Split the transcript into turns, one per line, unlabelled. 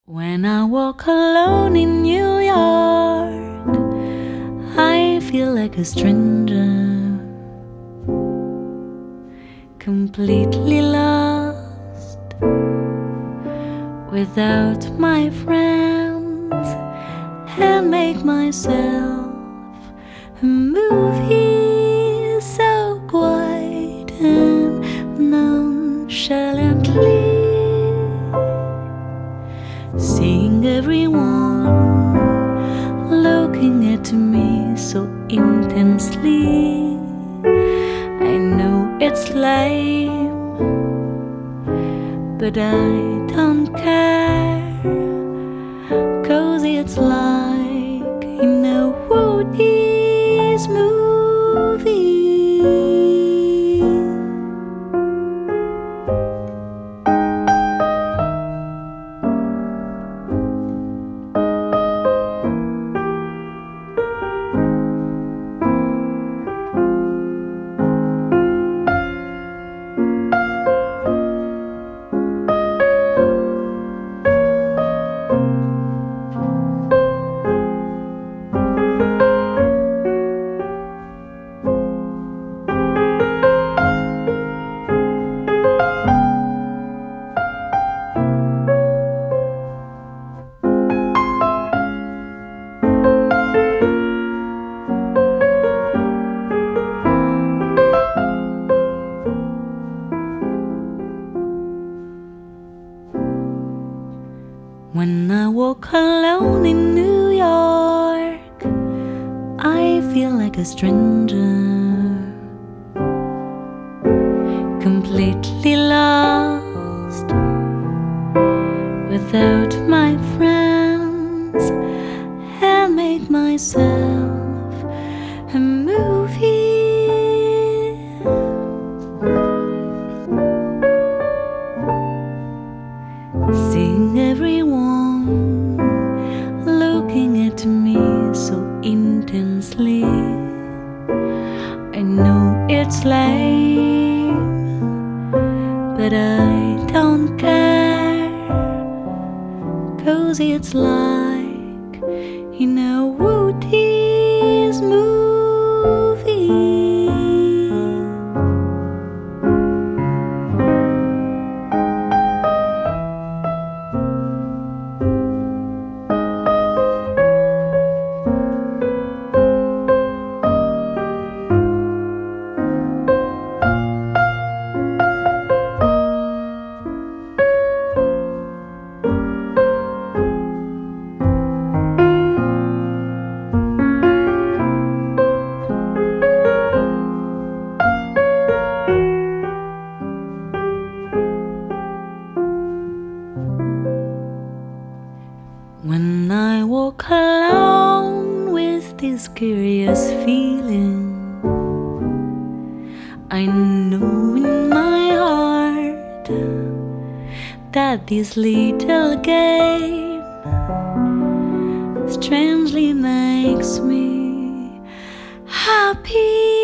When I walk alone in New York, I feel like a stranger, completely lost, without my friends, and make myself a movie so quiet and nonchalantly. Seeing everyone looking at me so intensely, I know it's lame, but I don't care, 'cause it's like in a Woody's movie. When I walk alone in New York, I feel like a stranger, completely lost, without my friends, and make myself a movie. Seeing everyone looking at me so intensely, I know it's lame, but I don't care, 'cause it's like in a Woody's movie. When I walk alone with this curious feeling, I know in my heart that this little game strangely makes me happy.